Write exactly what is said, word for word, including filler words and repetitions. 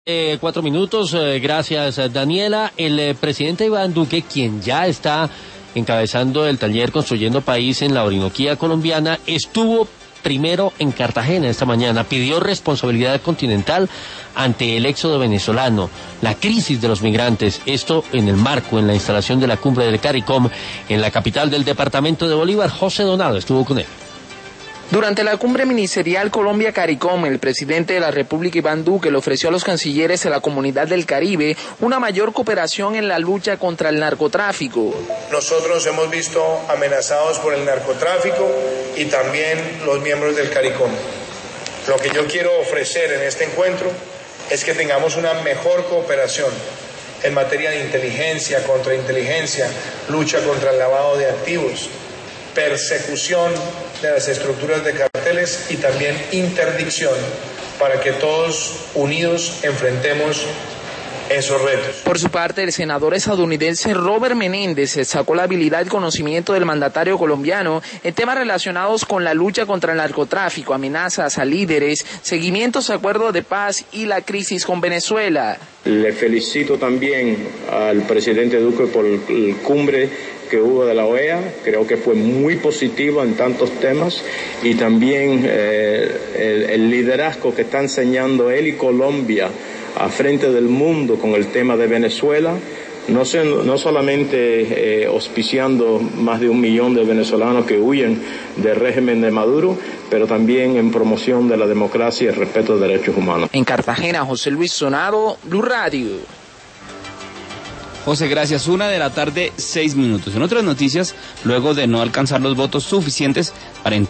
Eh, cuatro minutos, eh, gracias Daniela. El eh, presidente Iván Duque, quien ya está encabezando el taller Construyendo País en la Orinoquía colombiana, estuvo primero en Cartagena esta mañana, pidió responsabilidad continental ante el éxodo venezolano, la crisis de los migrantes, esto en el marco, en la instalación de la cumbre del CARICOM en la capital del departamento de Bolívar. José Donado estuvo con él. Durante la cumbre ministerial Colombia-CARICOM, el presidente de la República, Iván Duque, le ofreció a los cancilleres de la Comunidad del Caribe una mayor cooperación en la lucha contra el narcotráfico. Nosotros nos hemos visto amenazados por el narcotráfico y también los miembros del CARICOM. Lo que yo quiero ofrecer en este encuentro es que tengamos una mejor cooperación en materia de inteligencia, contrainteligencia, lucha contra el lavado de activos, persecución de las estructuras de carteles y también interdicción, para que todos unidos enfrentemos esos retos. Por su parte, el senador estadounidense Robert Menéndez destacó la habilidad y conocimiento del mandatario colombiano en temas relacionados con la lucha contra el narcotráfico, amenazas a líderes, seguimientos a acuerdos de paz y la crisis con Venezuela. Le felicito también al presidente Duque por el cumbre que hubo de la O E A, creo que fue muy positiva en tantos temas, y también eh, el, el liderazgo que está enseñando él y Colombia a frente del mundo con el tema de Venezuela, no, se, no solamente eh, auspiciando más de un millón de venezolanos que huyen del régimen de Maduro, pero también en promoción de la democracia y el respeto de derechos humanos. En Cartagena, José Luis Sonado, Blue Radio. José, gracias. Una de la tarde, seis minutos. En otras noticias, luego de no alcanzar los votos suficientes para